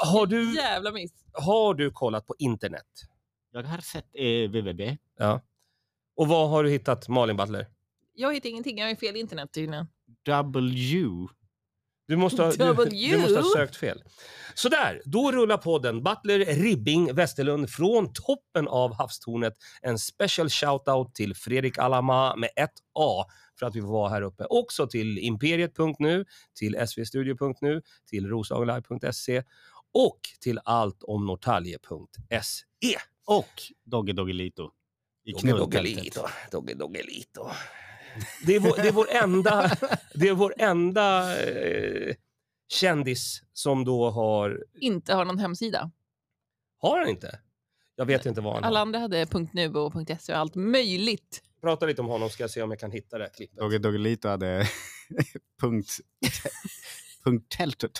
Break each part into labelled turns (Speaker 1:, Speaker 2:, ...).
Speaker 1: Jävla miss.
Speaker 2: Har du kollat på internet?
Speaker 3: Jag har sett www.
Speaker 2: Ja. Och vad har du hittat, Malin Butler?
Speaker 1: Jag hittar ingenting, jag är fel internet tydligen.
Speaker 3: W.
Speaker 2: Du måste ha sökt fel. Sådär, då rullar podden. Butler, Ribbing, Westerlund från toppen av havstornet. En special shoutout till Fredrik Alama med ett A för att vi får vara här uppe. Också till imperiet.nu, till svstudio.nu, till roslagenlive.se och till alltomnorrtalje.se.
Speaker 3: Och Doggelito.
Speaker 2: Doggelito. Det är vår enda kändis som då har...
Speaker 1: Inte har någon hemsida.
Speaker 2: Har han inte? Jag vet inte vad han
Speaker 1: Alla
Speaker 2: har.
Speaker 1: andra hade .nu och .se och allt möjligt.
Speaker 2: Prata lite om honom, ska jag se om jag kan hitta det här klippet.
Speaker 3: Doggelito hade punkttältet.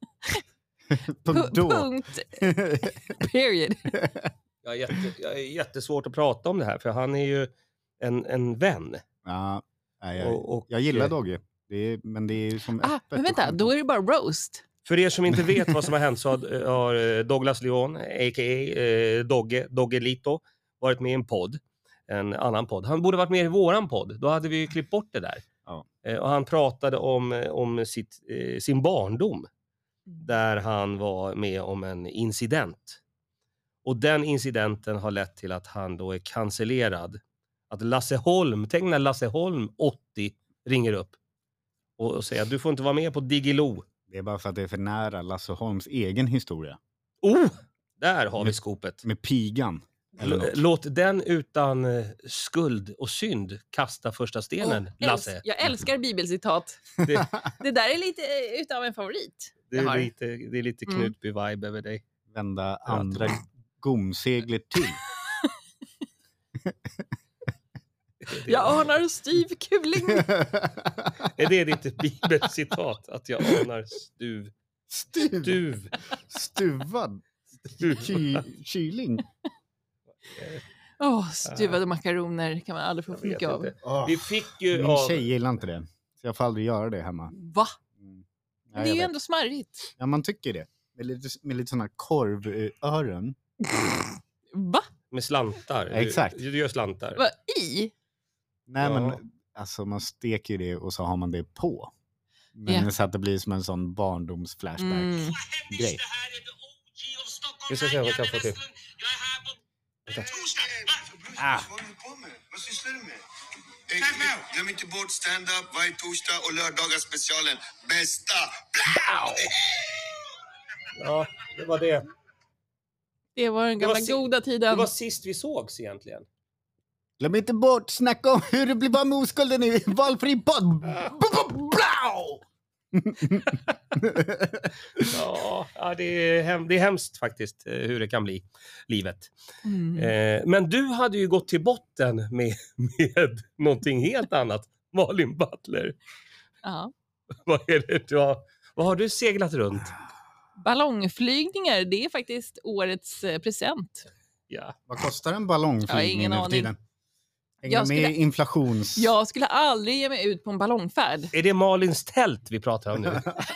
Speaker 1: Period.
Speaker 2: Jag är jättesvårt att prata om det här, för han är ju en vän.
Speaker 3: Ja, jag gillar Dogge. Men det är ju som öppet.
Speaker 1: Men vänta, då är det bara roast.
Speaker 2: För er som inte vet vad som har hänt så har Douglas Leon, a.k.a. Doggelito, varit med i en podd. En annan podd. Han borde varit med i våran podd. Då hade vi ju klippt bort det där.
Speaker 3: Ja.
Speaker 2: Och han pratade om sin barndom. Där han var med om en incident. Och den incidenten har lett till att han då är cancellerad. Att Lasse Holm, tänk när Lasse Holm 80 ringer upp och säger att du får inte vara med på Digilo.
Speaker 3: Det är bara för att det är för nära Lasse Holms egen historia.
Speaker 2: Där har vi skopet.
Speaker 3: Med pigan.
Speaker 2: Låt den utan skuld och synd kasta första stenen, Lasse.
Speaker 1: Jag älskar bibelcitat. Det där är lite utav en favorit.
Speaker 2: Det är lite Knutby-vibe över dig.
Speaker 3: Vända andra gomseglet till.
Speaker 1: Jag anar styv kuling.
Speaker 2: Är det ditt bibelcitat? Att jag anar
Speaker 3: Stuvad. Kyling.
Speaker 1: Stuvade makaroner kan man aldrig få för mycket av.
Speaker 2: Vi fick ju
Speaker 3: Min tjej gillar inte det. Så jag får aldrig göra det hemma.
Speaker 1: Va? Det är ju ändå smarrigt.
Speaker 3: Ja, man tycker det. Med lite sådana korvöron.
Speaker 1: Va?
Speaker 2: Med slantar.
Speaker 3: Exakt.
Speaker 2: Du gör slantar.
Speaker 1: Vad i?
Speaker 3: Nej, men alltså man steker det och så har man det på. Men så att det blir som en sån barndomsflashback-grej.
Speaker 2: Vi ska se om vi kan få till.
Speaker 4: Vad sysslar du med? Glöm inte bort stand-up varje torsdag och lördagar specialen. Bästa!
Speaker 2: Ja, det var det.
Speaker 1: Det var den gamla goda tiden.
Speaker 2: Det var sist vi sågs egentligen.
Speaker 3: Glöm inte bort snacka om hur det blir med oskulden i valfri podd.
Speaker 2: Ja, det är hemskt faktiskt hur det kan bli livet. Men du hade ju gått till botten med någonting helt annat, Malin Butler.
Speaker 1: Ja.
Speaker 2: Vad har du seglat runt?
Speaker 1: Ballongflygningar, det är faktiskt årets present.
Speaker 2: Ja.
Speaker 3: Vad kostar en ballongflygning nu för tiden? Med inflations...
Speaker 1: Jag skulle aldrig ge mig ut på en ballongfärd.
Speaker 2: Är det Malins tält vi pratar om nu?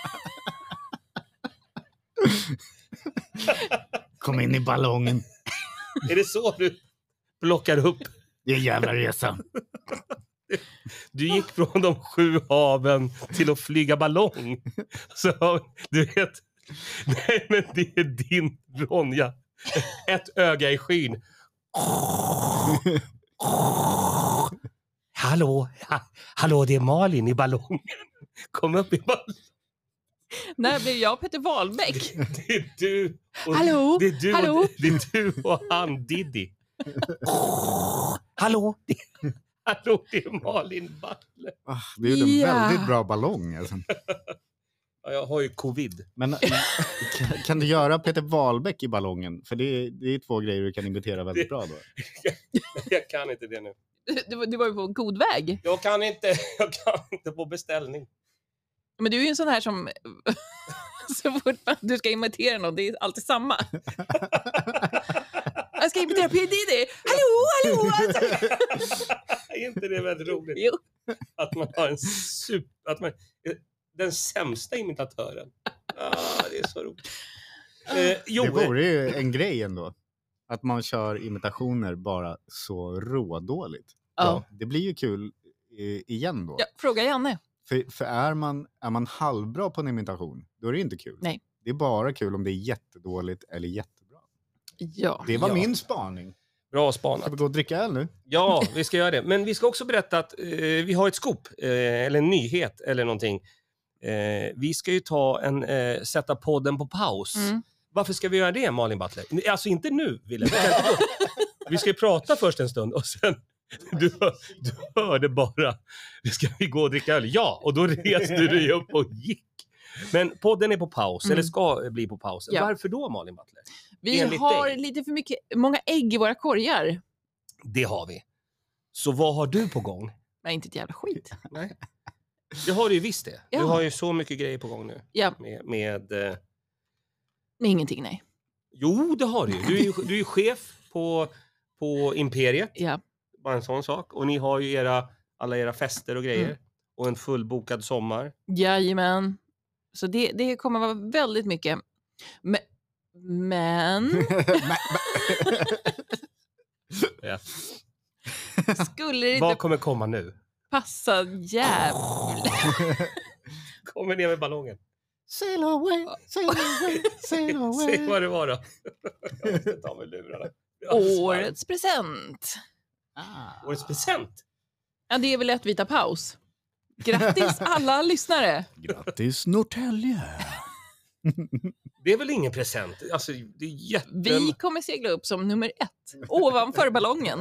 Speaker 3: Kom in i ballongen.
Speaker 2: Är det så du plockar upp?
Speaker 3: Det är en jävla resa.
Speaker 2: Du gick från de 7 haven till att flyga ballong. Så du vet... Nej, men det är din Ronja. Ett öga i skyn. Hallå, det är Malin i ballongen. Kom upp i ballongen.
Speaker 1: När blev jag Peter Wahlbeck?
Speaker 2: Det är du.
Speaker 1: Hallå?
Speaker 2: Det är du och han Diddy. Hallå, det är Malin Butler.
Speaker 3: Det är ju en väldigt bra ballong. Alltså.
Speaker 2: Ja, jag har ju covid.
Speaker 3: Men kan du göra Peter Wahlbeck i ballongen? För det är 2 grejer du kan imitera väldigt bra då.
Speaker 2: Jag kan inte det nu.
Speaker 1: Du var ju på god väg.
Speaker 2: Jag kan inte på beställning.
Speaker 1: Men du är ju en sån här som så fort du ska imitera någon, det är alltid samma. Jag ska imitera P. Diddy. Hallå!
Speaker 2: Är inte det väldigt roligt?
Speaker 1: Jo.
Speaker 2: Att man har den sämsta imitatören. Det är så roligt.
Speaker 3: Det vore ju en grej ändå. Att man kör imitationer bara så rådåligt.
Speaker 1: Ja.
Speaker 3: Det blir ju kul igen då.
Speaker 1: Ja, fråga Janne.
Speaker 3: För är man halvbra på en imitation, då är det inte kul.
Speaker 1: Nej.
Speaker 3: Det är bara kul om det är jättedåligt eller jättebra.
Speaker 1: Ja.
Speaker 3: Det var min spaning.
Speaker 2: Bra
Speaker 3: Ska
Speaker 2: spanat.
Speaker 3: vi gå och dricka öl nu?
Speaker 2: Ja, vi ska göra det. Men vi ska också berätta att vi har ett scoop, eller en nyhet eller någonting. Vi ska ju sätta podden på paus. Varför ska vi göra det, Malin Butler? Alltså inte nu, Wille. Vi ska ju prata först en stund och sen... Du hörde bara, ska vi gå och dricka öl? Ja, och då reste du dig upp och gick. Men podden är på paus, eller ska bli på paus.
Speaker 1: Ja.
Speaker 2: Varför då, Malin Butler?
Speaker 1: Vi
Speaker 2: Enligt
Speaker 1: har
Speaker 2: dig.
Speaker 1: lite för många ägg i våra korgar.
Speaker 2: Det har vi. Så vad har du på gång?
Speaker 1: Nej, inte ett jävla skit.
Speaker 2: Nej. Det har du ju visst det.
Speaker 1: Ja.
Speaker 2: Du har ju så mycket grejer på gång nu.
Speaker 1: Ja,
Speaker 2: Med
Speaker 1: men ingenting, nej.
Speaker 2: Jo, det har du ju. Du är ju chef på Imperiet.
Speaker 1: Ja.
Speaker 2: Bara en sån sak. Och ni har ju alla era fester och grejer. Och en fullbokad sommar.
Speaker 1: Jajamän. Så det kommer vara väldigt mycket. Men
Speaker 2: Ja.
Speaker 1: skulle det
Speaker 2: Vad
Speaker 1: inte
Speaker 2: kommer komma nu?
Speaker 1: passa jävligt.
Speaker 2: Kommer ner med ballongen.
Speaker 3: Sail away, sail away, sail away.
Speaker 2: Se vad det var då. Jag måste ta med lurarna.
Speaker 1: Årets present.
Speaker 2: Årets present?
Speaker 1: Ja, det är väl att vi tar paus. Grattis alla lyssnare.
Speaker 3: Grattis Norrtälje.
Speaker 2: Det är väl ingen present? Alltså, det är
Speaker 1: Vi kommer segla upp som nummer 1 ovanför ballongen.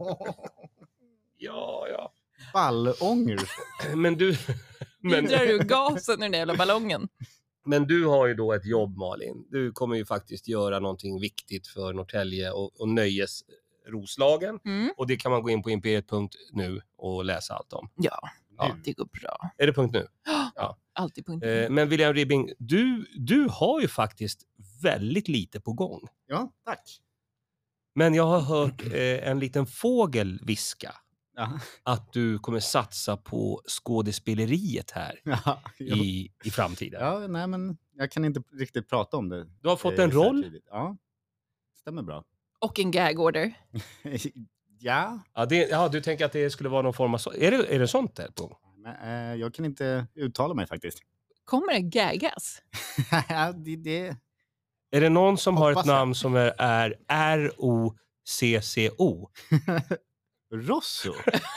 Speaker 2: Ja.
Speaker 3: Ballånger.
Speaker 2: Men du...
Speaker 1: Vi drar ur gasen ur den jävla ballongen.
Speaker 2: Men du har ju då ett jobb, Malin. Du kommer ju faktiskt göra någonting viktigt för Norrtälje och nöjesroslagen. Och det kan man gå in på imperiet.nu och läsa allt om.
Speaker 1: Ja, det går bra.
Speaker 2: Är det punkt nu?
Speaker 1: Ja. Alltid punkt nu.
Speaker 2: Men William Ribbing, du har ju faktiskt väldigt lite på gång.
Speaker 3: Ja, tack.
Speaker 2: Men jag har hört en liten fågel viska
Speaker 3: Ja.
Speaker 2: att du kommer satsa på skådespeleriet här i framtiden.
Speaker 3: Ja, nej men jag kan inte riktigt prata om det.
Speaker 2: Du har fått en roll.
Speaker 3: Ja, stämmer bra.
Speaker 1: Och en gag order.
Speaker 3: Ja.
Speaker 2: Ja, du tänker att det skulle vara någon form av... Är det sånt där på?
Speaker 3: Men, jag kan inte uttala mig faktiskt.
Speaker 1: Kommer det gaggas?
Speaker 3: det...
Speaker 2: Är det någon som har ett
Speaker 3: Hoppas jag.
Speaker 2: namn som är ROCCO?
Speaker 3: Rosso?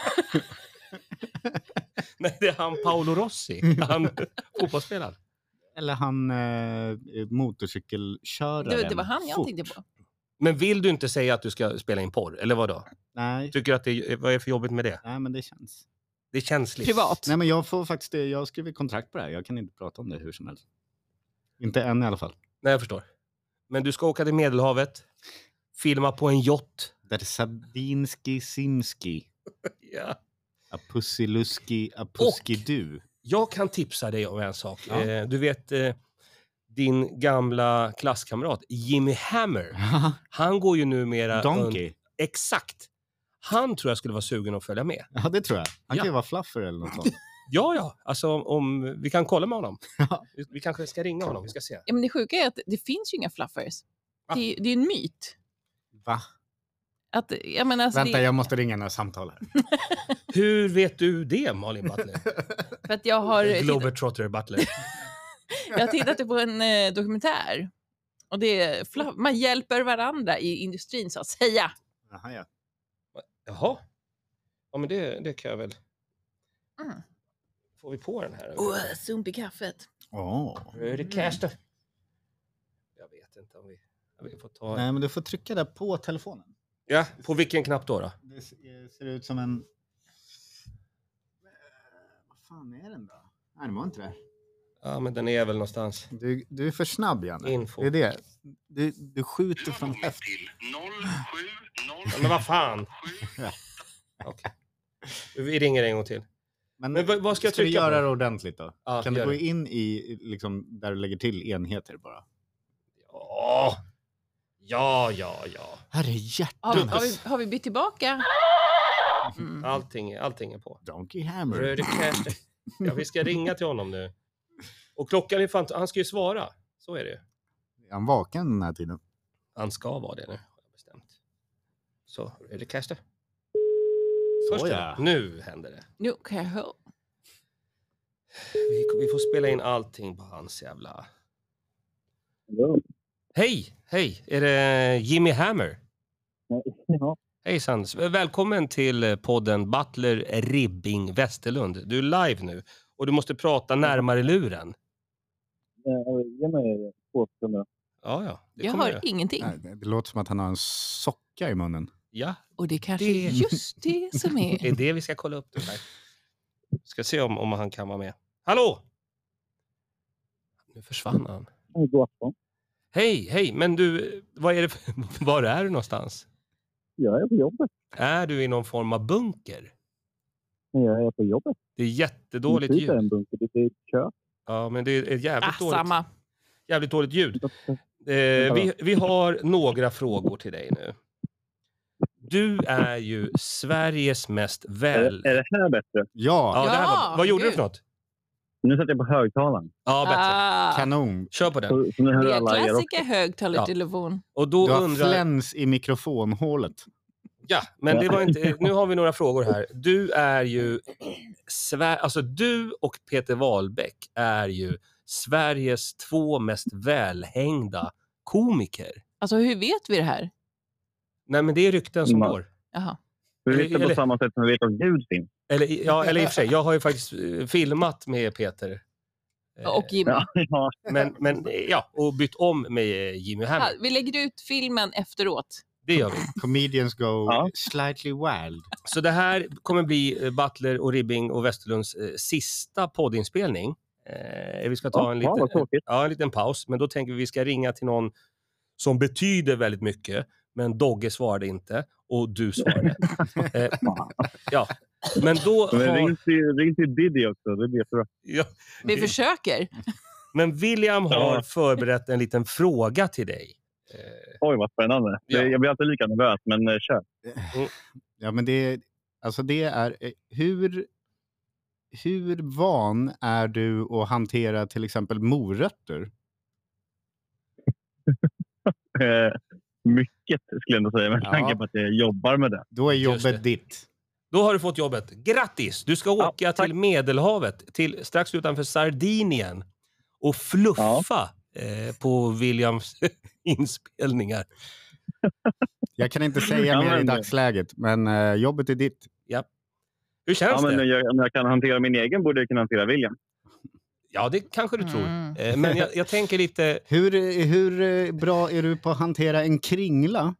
Speaker 2: Nej, det är han Paolo Rossi. Han fotbollsspelaren.
Speaker 3: Eller han motorcykelköraren.
Speaker 1: Det var han jag
Speaker 3: Fort.
Speaker 1: tänkte på.
Speaker 2: Men vill du inte säga att du ska spela in porr? Eller vad då?
Speaker 3: Nej.
Speaker 2: Tycker du att vad är för jobbigt med det?
Speaker 3: Nej, men det känns...
Speaker 2: Det är känsligt.
Speaker 1: Privat.
Speaker 3: Nej, men jag får faktiskt det. Jag har skrivit kontrakt på det här. Jag kan inte prata om det hur som helst. Inte än i alla fall.
Speaker 2: Nej, jag förstår. Men du ska åka till Medelhavet. Filma på en yacht.
Speaker 3: Där Sabinski Simski.
Speaker 2: Ja.
Speaker 3: Apussiluski Apuskidu.
Speaker 2: Jag kan tipsa dig om en sak.
Speaker 3: Ja.
Speaker 2: Du vet din gamla klasskamrat Jimmy Hammer. Han går ju numera...
Speaker 3: Donkey.
Speaker 2: Exakt. Han tror jag skulle vara sugen att följa med.
Speaker 3: Ja, det tror jag. Han kan
Speaker 2: Ja.
Speaker 3: ju vara fluffer eller något sånt.
Speaker 2: Ja. Alltså om vi kan kolla med honom.
Speaker 3: Ja.
Speaker 2: Vi kanske ska ringa honom. Vi ska se.
Speaker 1: Ja, men det sjuka är att det finns ju inga fluffers.
Speaker 2: Va?
Speaker 1: Det är en myt.
Speaker 3: Va?
Speaker 1: Att, jag menar, alltså,
Speaker 3: Vänta, jag måste ringa några samtal här.
Speaker 2: Hur vet du det, Malin Butler?
Speaker 1: för att jag har
Speaker 2: Globetrotter Butler.
Speaker 1: jag har tittat på en dokumentär. Och det är man hjälper varandra i industrin så att säga.
Speaker 3: Aha, ja.
Speaker 2: Jaha. Ja, men det kan jag väl.
Speaker 1: Mm.
Speaker 2: Får vi på den här?
Speaker 1: Sump i kaffet.
Speaker 2: Nu är det cash då. Jag vet inte om vi får ta...
Speaker 3: Nej, men du får trycka där på telefonen.
Speaker 2: Ja, på vilken knapp då?
Speaker 3: Det ser ut som en... Vad fan är den då? Nej, det var inte det.
Speaker 2: Ja, men den är väl någonstans.
Speaker 3: Du är för snabb, Janne.
Speaker 2: Info.
Speaker 3: Det är det. Du skjuter från höft.
Speaker 4: till 070.
Speaker 2: Ja, men vad fan? Okej. Vi ringer en gång till. Men vad ska jag
Speaker 3: du
Speaker 2: trycka
Speaker 3: göra
Speaker 2: på?
Speaker 3: det ordentligt då?
Speaker 2: Ja,
Speaker 3: Kan du
Speaker 2: gör
Speaker 3: gå
Speaker 2: det.
Speaker 3: in i liksom, där du lägger till enheter bara?
Speaker 2: Ja.
Speaker 3: Här är hjärtan.
Speaker 1: Har vi bytt tillbaka? Mm.
Speaker 2: Allting är på.
Speaker 3: Donkey Hammer.
Speaker 2: Röde cash. Ja, vi ska ringa till honom nu. Och klockan är fan... Han ska ju svara. Så är det ju.
Speaker 3: han vaken den här tiden?
Speaker 2: Han ska vara det nu, har jag bestämt. Så, är det Caster?
Speaker 3: Så ja.
Speaker 2: Nu händer det.
Speaker 1: Nu kan jag höra.
Speaker 2: Vi får spela in allting på hans jävla...
Speaker 5: Hallå.
Speaker 2: Hej! Är det Jimmy Hammer?
Speaker 5: Ja.
Speaker 2: Hejsan, välkommen till podden Butler Ribbing Westerlund. Du är live nu och du måste prata närmare luren.
Speaker 5: Ge mig 2 sekunder.
Speaker 2: Ja.
Speaker 1: Jag hör ingenting.
Speaker 3: Nej, det låter som att han har en socka i munnen.
Speaker 2: Ja,
Speaker 1: Och det kanske är just det som är...
Speaker 2: det är det vi ska kolla upp. Det här. Ska se om han kan vara med. Hallå! Nu försvann han.
Speaker 5: God afton.
Speaker 2: Hej, men du, var är du någonstans?
Speaker 5: Jag är på jobbet.
Speaker 2: Är du i någon form av bunker?
Speaker 5: Jag är på jobbet.
Speaker 2: Det är jättedåligt
Speaker 5: Det är
Speaker 2: ljud.
Speaker 5: en bunker, det är ett kök.
Speaker 2: Ja, men det är ett jävligt dåligt ljud. Vi har några frågor till dig nu. Du är ju Sveriges mest
Speaker 5: Är det här bättre?
Speaker 3: Ja,
Speaker 2: det här var... Vad gjorde du för något?
Speaker 5: Nu sätter jag på högtalaren.
Speaker 2: Ja, bättre.
Speaker 3: kanon.
Speaker 2: Kör på den.
Speaker 5: Så ni hör
Speaker 1: Det är
Speaker 5: alla er också.
Speaker 1: klassiker högtalartelefon.
Speaker 2: Och då
Speaker 3: Du har
Speaker 2: undrar...
Speaker 3: fläns i mikrofonhålet.
Speaker 2: Ja, men det var inte... Nu har vi några frågor här. Du är ju... Alltså du och Peter Wahlbeck är ju Sveriges 2 mest välhängda komiker.
Speaker 1: Alltså hur vet vi det här?
Speaker 2: Nej, men det är rykten som går.
Speaker 1: Jaha.
Speaker 5: Vi vet det
Speaker 2: Eller-
Speaker 5: på samma sätt som vi vet att Gud finns.
Speaker 2: Eller i och för sig, jag har ju faktiskt filmat med Peter.
Speaker 1: Och Jimmy.
Speaker 5: Ja.
Speaker 2: Men och bytt om med Jimmy Hammer.
Speaker 1: Ja, vi lägger ut filmen efteråt.
Speaker 2: Det gör vi.
Speaker 3: Comedians go
Speaker 5: Ja.
Speaker 3: slightly wild.
Speaker 2: Så det här kommer bli Butler och Ribbing och Westerlunds sista poddinspelning. Vi ska ta
Speaker 5: Ja, vad tråkigt.
Speaker 2: en liten paus, men då tänker vi ska ringa till någon som betyder väldigt mycket, men Dogge svarade inte och du svarade. Ja, men då
Speaker 5: Men
Speaker 2: har...
Speaker 5: ring till Diddy också, det blir jättebra.
Speaker 2: Ja,
Speaker 1: Vi försöker.
Speaker 2: men William har förberett en liten fråga till dig.
Speaker 5: Oj, vad spännande.
Speaker 2: Ja.
Speaker 5: Jag blir alltid lika nervös, men kör.
Speaker 3: Ja, men det är hur van är du att hantera till exempel morötter?
Speaker 5: Mycket skulle jag ändå säga, med
Speaker 3: Ja.
Speaker 5: tanke på att jag jobbar med det.
Speaker 3: Då är
Speaker 2: Just det.
Speaker 3: jobbet ditt.
Speaker 2: Då har du fått jobbet. Grattis! Du ska åka
Speaker 5: tack.
Speaker 2: till Medelhavet, strax utanför Sardinien och fluffa på Williams inspelningar.
Speaker 3: Jag kan inte säga
Speaker 5: Ja,
Speaker 3: mer i
Speaker 5: men-
Speaker 3: dagsläget, men jobbet är ditt.
Speaker 2: Hur känns
Speaker 5: Ja, men
Speaker 2: det?
Speaker 5: om jag kan hantera min egen borde jag kunna hantera William.
Speaker 2: Ja, det kanske du tror.
Speaker 1: Mm.
Speaker 2: Men jag tänker lite...
Speaker 3: Hur bra är du på att hantera en kringla?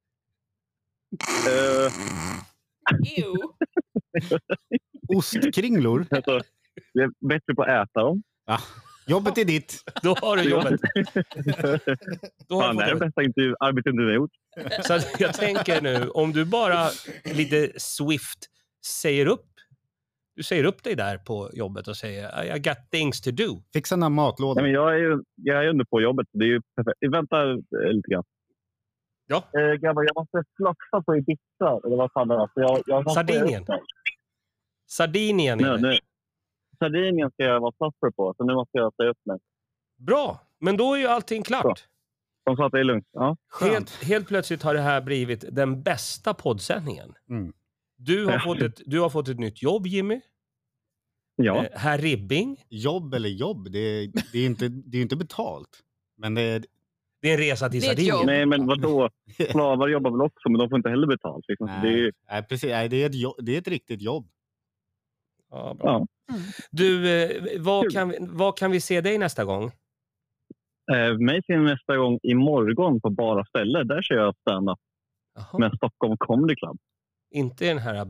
Speaker 1: Ew.
Speaker 3: Ostkringlor?
Speaker 5: Alltså, jag är bättre på att äta dem.
Speaker 3: Jobbet är ditt.
Speaker 2: Då har du jobbet. Då har
Speaker 5: Fan, det
Speaker 2: du
Speaker 5: är
Speaker 2: fått
Speaker 5: det bästa arbetsintervjun jag gjort.
Speaker 2: jobbet. Så att jag tänker nu, om du bara lite swift säger upp. Du säger upp dig där på jobbet och säger I got things to do.
Speaker 3: Fixa några
Speaker 5: Nej,
Speaker 3: matlådor.
Speaker 5: men jag är under på jobbet. Det är ju perfekt. Vänta lite grann.
Speaker 2: Ja.
Speaker 5: Grabbar, jag måste fluffa på Ibiza. Eller vad fan det var. Så jag måste
Speaker 2: Sardinien. Sardinien är det.
Speaker 5: Nu. Sardinien ska jag vara fluffer på. Så nu måste jag säga upp mig.
Speaker 2: Bra, men då är ju allting klart.
Speaker 5: Bra. De sa att det är lugnt. Ja.
Speaker 2: Helt plötsligt har det här blivit den bästa poddsändningen.
Speaker 3: Mm.
Speaker 2: Du har fått ett nytt jobb, Jimmy.
Speaker 5: Ja.
Speaker 2: Herr Ribbing.
Speaker 3: Jobb eller jobb, det är inte betalt. Men det är...
Speaker 2: Det är en resa till
Speaker 1: Det är ett
Speaker 2: Sardinien.
Speaker 1: jobb.
Speaker 5: Nej, men vadå? Slavar jobbar väl också, men de får inte heller betalt. Liksom. Så det är ju,
Speaker 3: Nej, precis. Nej, det är ett riktigt jobb.
Speaker 2: Ja, bra.
Speaker 5: ja.
Speaker 2: Du, vad kan vi se dig nästa gång?
Speaker 5: Mig ser ni nästa gång imorgon på Bara ställe. Där kör jag stand-up
Speaker 2: Jaha.
Speaker 5: med Stockholm Comedy Club.
Speaker 2: Inte den här...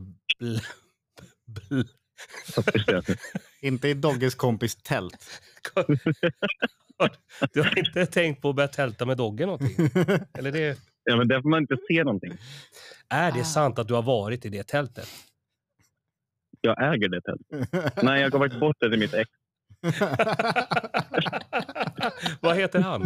Speaker 3: Inte i Dogges kompis tält.
Speaker 2: Du har inte tänkt på att börja tälta med Dogge någonting? Eller det...
Speaker 5: Ja, men där får man inte se någonting.
Speaker 2: Är det sant att du har varit i det tältet?
Speaker 5: Jag äger det tältet. Nej, jag har varit bort det till mitt ex.
Speaker 2: Vad heter han?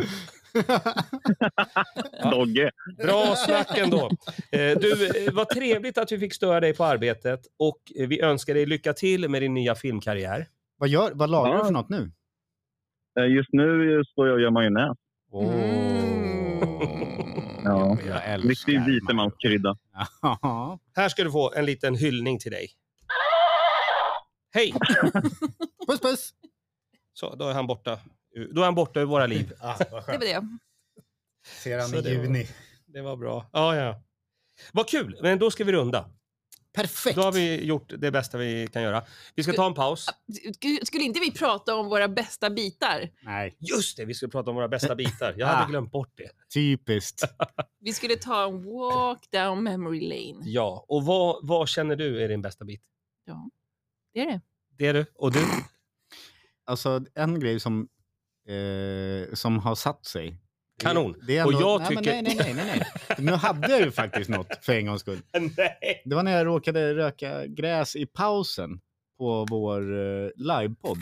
Speaker 5: Dogge.
Speaker 2: Bra snack ändå. Du, vad trevligt att vi fick störa dig på arbetet och vi önskar dig lycka till med din nya filmkarriär.
Speaker 3: Vad lagar du för något nu?
Speaker 5: Just nu står jag och gör majonnäs. Ja.
Speaker 3: Jag älskar
Speaker 5: Riktig vitemanskrydda.
Speaker 3: Ja.
Speaker 2: Här ska du få en liten hyllning till dig. Hej!
Speaker 3: Puss puss!
Speaker 2: Så, då är han borta. Då är han borta ur våra liv.
Speaker 3: Vad
Speaker 1: Det var
Speaker 3: skönt.
Speaker 1: det.
Speaker 3: Ser han
Speaker 2: Så
Speaker 3: i
Speaker 2: det var-
Speaker 3: juni.
Speaker 2: Det var bra. Ja. Vad kul, men då ska vi runda.
Speaker 3: Perfekt!
Speaker 2: Då har vi gjort det bästa vi kan göra. Vi ska ta en paus.
Speaker 1: Skulle inte vi prata om våra bästa bitar?
Speaker 3: Nej,
Speaker 2: Just det, vi ska prata om våra bästa bitar. Jag hade glömt bort det.
Speaker 3: typiskt.
Speaker 1: Vi skulle ta en walk down memory lane.
Speaker 2: Ja, och vad känner du är din bästa bit?
Speaker 1: Ja, det är det.
Speaker 2: Det är du. Och du?
Speaker 3: Alltså en grej som har satt sig.
Speaker 2: Kanon.
Speaker 3: Det är
Speaker 2: Och
Speaker 3: ändå,
Speaker 2: jag
Speaker 3: nej, men
Speaker 2: tycker-
Speaker 3: nej. Nu hade jag ju faktiskt något för en gångs skull.
Speaker 2: Nej.
Speaker 3: Det var när jag råkade röka gräs i pausen på vår livepodd.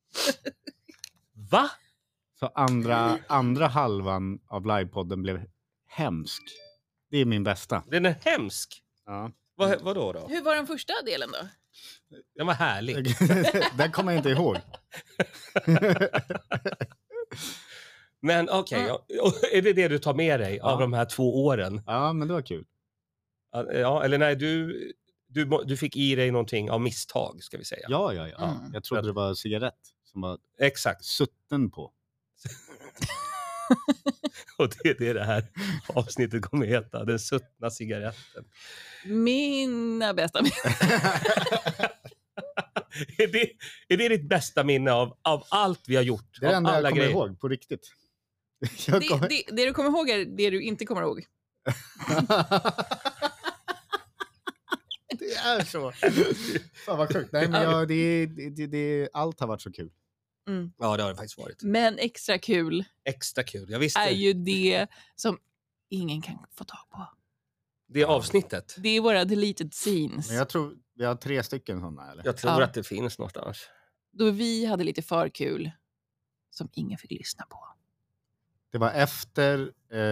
Speaker 2: Va?
Speaker 3: Så andra halvan av livepodden blev hemsk. Det är min bästa.
Speaker 2: Den är hemsk.
Speaker 3: Ja.
Speaker 2: Vadå då?
Speaker 1: Hur var den första delen då?
Speaker 2: Den var härlig.
Speaker 3: Den kommer jag inte ihåg.
Speaker 2: Men okej, är det du tar med dig av de här 2 åren?
Speaker 3: Ja, men det var kul.
Speaker 2: Ja, eller nej, du fick i dig någonting av misstag, ska vi säga.
Speaker 3: Ja.
Speaker 1: Mm.
Speaker 3: Jag trodde det var cigarett som var
Speaker 2: Exakt.
Speaker 3: sutten på.
Speaker 2: Och det är det här avsnittet kommer heta. Den suttna cigaretten.
Speaker 1: Mina bästa
Speaker 2: Är det ditt bästa minne av allt vi har gjort?
Speaker 3: Det är det
Speaker 2: av
Speaker 3: enda
Speaker 2: alla
Speaker 3: jag kommer
Speaker 2: grejer?
Speaker 3: ihåg, på riktigt. Jag kommer...
Speaker 1: Det du kommer ihåg är det du inte kommer ihåg.
Speaker 3: Det är så. Fan vad sjukt. Nej, men allt har varit så kul.
Speaker 1: Mm.
Speaker 2: Ja, det har det faktiskt varit.
Speaker 1: Men extra kul
Speaker 2: Extra kul. Jag visste
Speaker 1: är ju det som ingen kan få tag på.
Speaker 2: det avsnittet.
Speaker 1: Det är våra deleted scenes.
Speaker 3: Men jag tror vi har 3 stycken sådana, eller?
Speaker 2: Jag tror
Speaker 1: Ja.
Speaker 2: att det finns någonstans.
Speaker 1: Då vi hade lite för kul som ingen fick lyssna på.
Speaker 3: Det var efter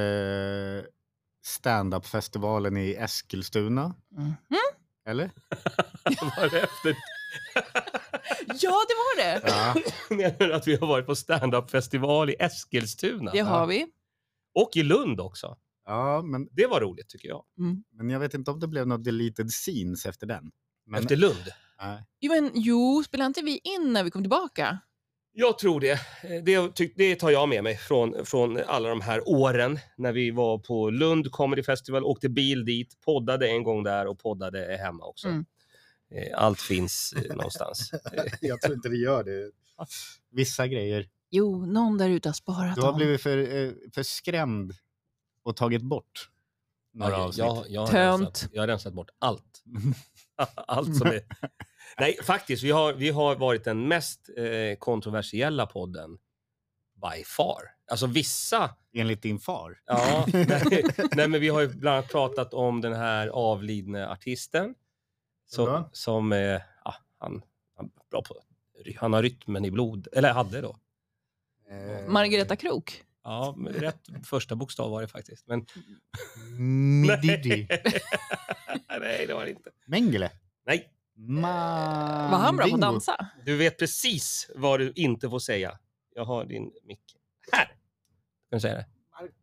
Speaker 3: stand-up-festivalen i Eskilstuna,
Speaker 1: Mhm.
Speaker 3: eller?
Speaker 2: Var det efter?
Speaker 1: Ja, det var det.
Speaker 3: Ja.
Speaker 2: Menar du att vi har varit på stand-up-festival i Eskilstuna?
Speaker 1: Det har vi.
Speaker 2: Och i Lund också.
Speaker 3: Ja,
Speaker 2: Det var roligt tycker jag.
Speaker 3: men jag vet inte om det blev något deleted scenes efter den. Men,
Speaker 2: Efter Lund?
Speaker 3: nej.
Speaker 1: Jo, spelade inte vi in när vi kom tillbaka?
Speaker 2: Jag tror det. Det tar jag med mig från alla de här åren när vi var på Lund Comedy Festival, åkte bil dit, poddade en gång där och poddade hemma också.
Speaker 1: Mm.
Speaker 2: Allt finns någonstans.
Speaker 3: Jag tror inte vi gör det. Vissa grejer.
Speaker 1: Jo, någon där ute har sparat
Speaker 3: Du har
Speaker 1: dem.
Speaker 3: blivit för skrämd och tagit bort några avsnitt.
Speaker 2: Jag har rensat bort allt. Allt som är... Nej, faktiskt. Vi har varit den mest kontroversiella podden by far. Alltså vissa...
Speaker 3: Enligt din far.
Speaker 2: Ja, nej, men vi har ju bland annat pratat om den här avlidne artisten.
Speaker 3: Bra.
Speaker 2: Som han bra på... Han har rytmen i blod. Eller hade då.
Speaker 1: Margareta Krok.
Speaker 2: Ja, rätt första bokstav var det faktiskt. Men...
Speaker 3: Mididi.
Speaker 2: Nej, det var det inte.
Speaker 3: Mengele.
Speaker 2: Nej,
Speaker 1: Var han bra på att dansa?
Speaker 2: du vet precis vad du inte får säga. Jag har din mick här. Kan du säga det?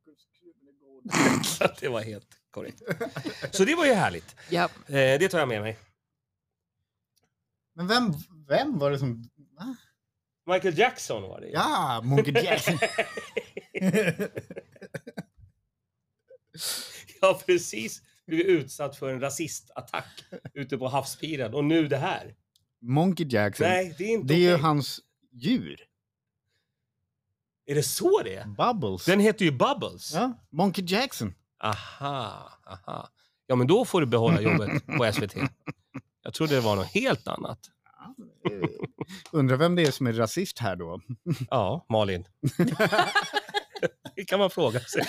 Speaker 2: Det var helt korrekt. Så det var ju härligt.
Speaker 1: Ja.
Speaker 2: Det tar jag med mig.
Speaker 3: Men vem var det som... Va?
Speaker 2: Michael Jackson var det.
Speaker 3: Ja, Monkey Jackson.
Speaker 2: Jag har precis blivit utsatt för en rasistattack ute på havspiren. Och nu det här.
Speaker 3: Monkey Jackson.
Speaker 2: Nej, det är inte
Speaker 3: Det är ju
Speaker 2: okej.
Speaker 3: hans djur.
Speaker 2: Är det så det är?
Speaker 3: Bubbles.
Speaker 2: Den heter ju Bubbles.
Speaker 3: Ja, Monkey Jackson.
Speaker 2: Aha. Ja, men då får du behålla jobbet på SVT. Jag trodde det var något helt annat.
Speaker 3: Undrar vem det är som är rasist här då?
Speaker 2: Ja, Malin. Det kan man fråga sig.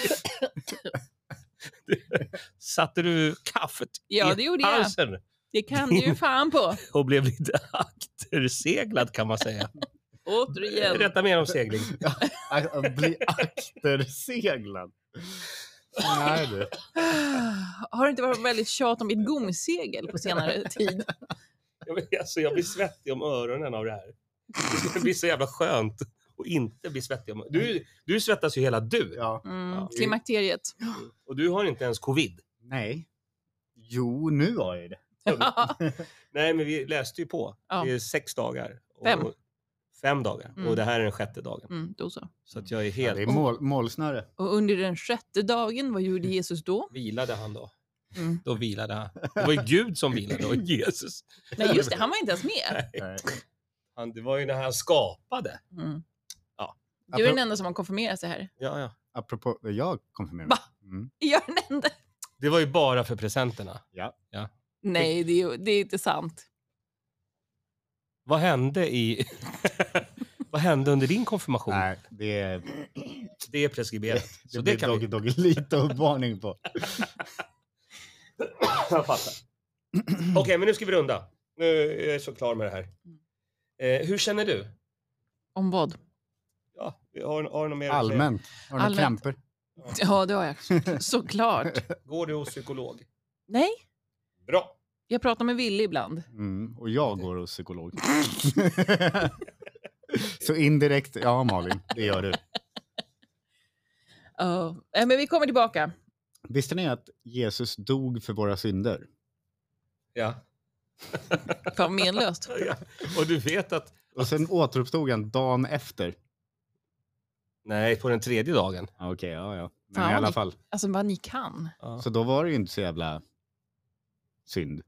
Speaker 2: Satte du kaffet
Speaker 1: Ja,
Speaker 2: i
Speaker 1: det gjorde jag.
Speaker 2: halsen
Speaker 1: Det kan du ju fan på.
Speaker 2: och blev lite akterseglad kan man säga.
Speaker 1: Återigen.
Speaker 2: Rätta mer om segling.
Speaker 3: Att bli akterseglad. Nej du.
Speaker 1: Har det inte varit väldigt tjat om mitt gomsegel på senare tid?
Speaker 2: Jag blir svettig om öronen av det här. Det blir så jävla skönt och inte bli svettig. Du svettas ju hela du.
Speaker 3: Ja.
Speaker 1: Klimakteriet.
Speaker 2: Och du har inte ens covid.
Speaker 3: Nej. Jo, nu har jag det.
Speaker 2: Nej, men vi läste ju på.
Speaker 1: Ja.
Speaker 2: Det är 6 dagar.
Speaker 1: 5.
Speaker 2: 5 dagar. Och det här är den 6:e dagen.
Speaker 1: Då så.
Speaker 2: Så att jag är
Speaker 3: Ja,
Speaker 2: helt...
Speaker 3: det är målsnöre.
Speaker 1: Och under den 6:e dagen, vad gjorde Jesus då?
Speaker 2: Vilade han då?
Speaker 1: Mm.
Speaker 2: Då vilade han. Det var ju Gud som vilade och Jesus.
Speaker 1: Nej, just det. Han var inte ens med.
Speaker 3: Nej.
Speaker 2: Det var ju när han skapade.
Speaker 1: Mm.
Speaker 2: Ja.
Speaker 1: Du är den enda som har konfirmerat sig här.
Speaker 2: Ja.
Speaker 3: Apropå, jag konfirmerar
Speaker 1: Va?
Speaker 3: mig. Mm.
Speaker 1: Jag är den enda.
Speaker 2: Det var ju bara för presenterna.
Speaker 3: Ja.
Speaker 1: Nej, det är inte sant.
Speaker 2: Vad hände Vad hände under din konfirmation?
Speaker 3: Nej, det
Speaker 2: Det är preskriberat. Så
Speaker 3: det
Speaker 2: det kan vi...
Speaker 3: Doggy lite uppvarning på.
Speaker 2: Jag fattar. Okej, men nu ska vi runda. Nu är jag så klar med det här. Hur känner du?
Speaker 1: Om vad?
Speaker 2: Ja, har du något mer att säga?
Speaker 3: Allmänt. Har du några
Speaker 1: Allmänt.
Speaker 3: krämpor?
Speaker 1: Ja, det har jag. Såklart.
Speaker 2: Går du hos psykolog?
Speaker 1: Nej,
Speaker 2: Bra.
Speaker 1: jag pratar med Ville ibland.
Speaker 3: Och jag går hos psykolog. Så indirekt, ja Malin, det gör du.
Speaker 1: Men vi kommer tillbaka.
Speaker 3: Visste ni att Jesus dog för våra synder?
Speaker 2: Ja.
Speaker 1: Fan, menlöst.
Speaker 2: Ja. Och du vet att...
Speaker 3: Och sen återuppstod han dagen efter.
Speaker 2: Nej, på den 3:e dagen.
Speaker 3: Okej, ja. Men
Speaker 1: Fan,
Speaker 3: i
Speaker 1: vad
Speaker 3: alla
Speaker 1: ni-
Speaker 3: fall.
Speaker 1: Alltså, vad ni kan.
Speaker 2: Ja.
Speaker 3: Så då var det ju inte så jävla synd.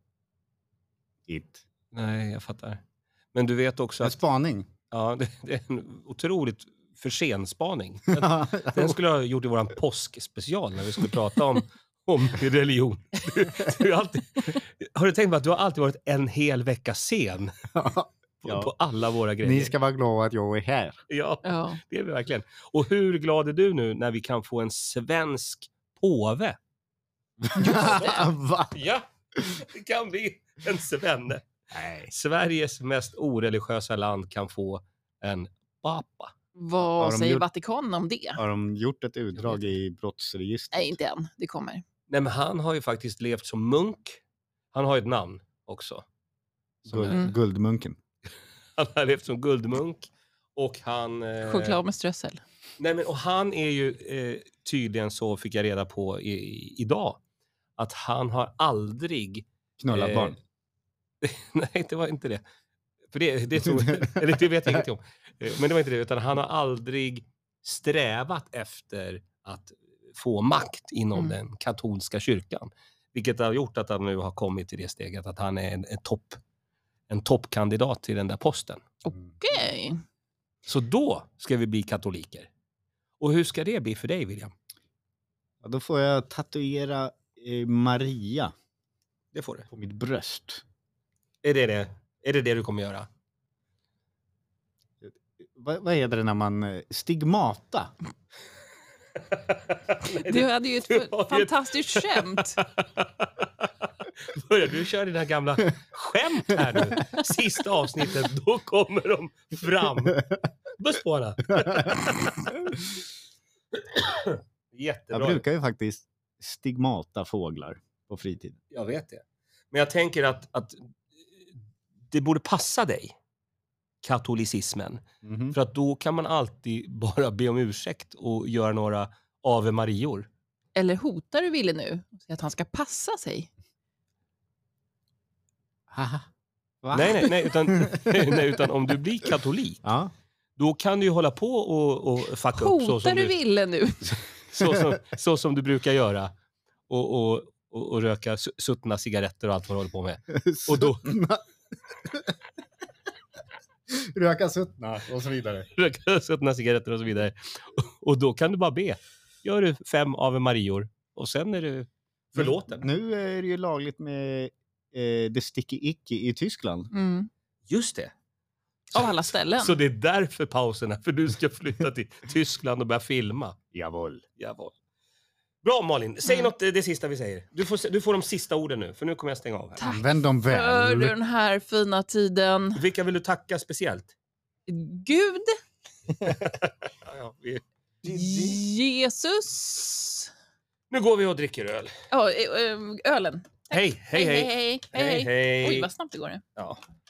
Speaker 2: Nej, jag fattar. Men du vet också
Speaker 3: En
Speaker 2: att...
Speaker 3: spaning.
Speaker 2: Ja, det är en otroligt för sen spaning. Den skulle jag ha gjort i våran påskspecial när vi skulle prata om religion. Du är alltid, har du tänkt på att du har alltid varit en hel vecka sen på alla våra grejer?
Speaker 3: Ni ska vara glada att jag är här.
Speaker 2: Ja,
Speaker 1: Ja.
Speaker 2: det är vi verkligen. Och hur glad är du nu när vi kan få en svensk påve?
Speaker 3: Va?
Speaker 2: Ja, det kan bli en svenne.
Speaker 3: Nej.
Speaker 2: Sveriges mest oreligiösa land kan få en papa.
Speaker 1: Vad
Speaker 3: Har de
Speaker 1: säger
Speaker 3: gjort-
Speaker 1: Vatikanen om det?
Speaker 3: Har de gjort ett utdrag i brottsregistret?
Speaker 1: Nej, inte än. Det kommer.
Speaker 2: Nej, men han har ju faktiskt levt som munk. Han har ett namn också.
Speaker 3: Guldmunken.
Speaker 2: Han har levt som guldmunk. Och han...
Speaker 1: Choklad med strössel.
Speaker 2: Nej, men och han är ju tydligen, så fick jag reda på idag, att han har aldrig...
Speaker 3: Knullat barn.
Speaker 2: Nej, det var inte det. För det tror eller det vet jag ingenting om. Men det var inte det, utan han har aldrig strävat efter att få makt inom den katolska kyrkan. Vilket har gjort att han nu har kommit till det steget att han är en toppkandidat till den där posten.
Speaker 1: Okej.
Speaker 2: Så då ska vi bli katoliker. Och hur ska det bli för dig, William?
Speaker 3: Ja, då får jag tatuera Maria
Speaker 2: Det får du.
Speaker 3: på mitt bröst.
Speaker 2: Är det du kommer göra?
Speaker 3: Vad heter det när man... Stigmata.
Speaker 1: Du hade ju ett fantastiskt skämt.
Speaker 2: Börjar du köra dina gamla skämt här nu? Sista avsnittet, då kommer de fram. Buss på henne. Jättebra.
Speaker 3: Jag brukar ju faktiskt stigmata fåglar på fritid.
Speaker 2: Jag vet det. Men jag tänker att det borde passa dig, katolicismen.
Speaker 3: Mhm.
Speaker 2: För att då kan man alltid bara be om ursäkt och göra några Ave Marior.
Speaker 1: Eller hotar du Ville nu? Att han ska passa sig?
Speaker 3: Haha. Va?
Speaker 2: Nej, utan om du blir katolik,
Speaker 3: Ja.
Speaker 2: då kan du ju hålla på och fucka upp
Speaker 1: Hotar du Ville nu?
Speaker 2: så som du brukar göra. Och röka suttna cigaretter och allt vad du håller på med. Och då
Speaker 3: Röka suttna och så vidare.
Speaker 2: röka suttna cigaretter och så vidare. Och då kan du bara be. Gör du 5 Ave Marior och sen är du förlåten.
Speaker 3: Nu är det ju lagligt med det sticky icky i Tyskland.
Speaker 1: Mm.
Speaker 2: Just det.
Speaker 1: Av alla ställen.
Speaker 2: Så det är därför pausen är, för du ska flytta till Tyskland och börja filma.
Speaker 3: Jawohl.
Speaker 2: Bra Malin, säg något det sista vi säger. Du får de sista orden nu, för nu kommer jag stänga av här.
Speaker 1: Tack
Speaker 3: Använd dem
Speaker 1: för
Speaker 3: väl.
Speaker 1: den här fina tiden.
Speaker 2: Vilka vill du tacka speciellt?
Speaker 1: Gud,
Speaker 2: Ja,
Speaker 1: Jesus.
Speaker 2: nu går vi och dricker öl.
Speaker 1: Ja, ölen.
Speaker 2: Hej.
Speaker 1: Hej.
Speaker 2: Hej.
Speaker 1: Oj, vad snabbt det går nu.
Speaker 2: Ja.